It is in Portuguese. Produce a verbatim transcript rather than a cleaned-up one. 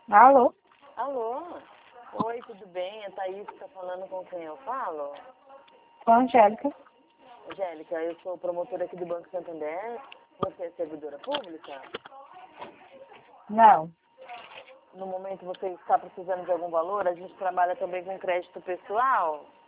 Alô? Alô? Oi, tudo bem? A Thaís está falando com quem eu falo? Com a Angélica. Angélica, eu sou promotora aqui do Banco Santander. Você é servidora pública? Não. No momento você está precisando de algum valor? A gente trabalha também com crédito pessoal.